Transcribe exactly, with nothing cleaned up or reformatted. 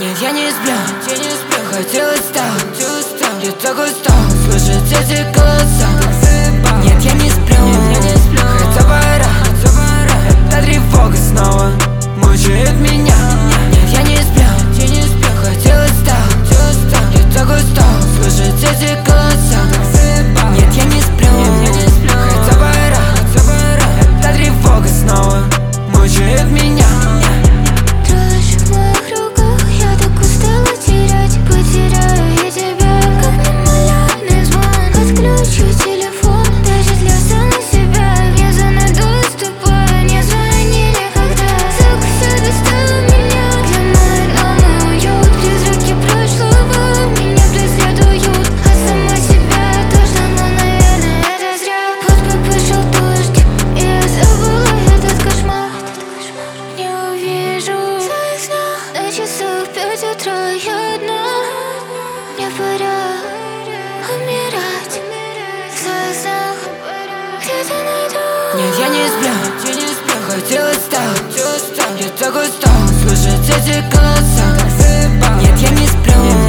Нет, я не сплю, я не сплю, хотелось так, я так устал слышать эти голоса. Нет, я не сплю, нет, я не сплю, хотя пора, эта тревога снова мучает меня. Нет, я не сплю, я не сплю, хотелось так, я так устал слышать эти голоса. Нет, я не сплю, нет, я не сплю, хотя пора, эта тревога снова мучает меня. Я одна, мне пора умирать в своих снах, где-то найду. Нет, я не сплю, я не сплю, хотелось так, я так устал слышать эти голоса. Нет, я не сплю.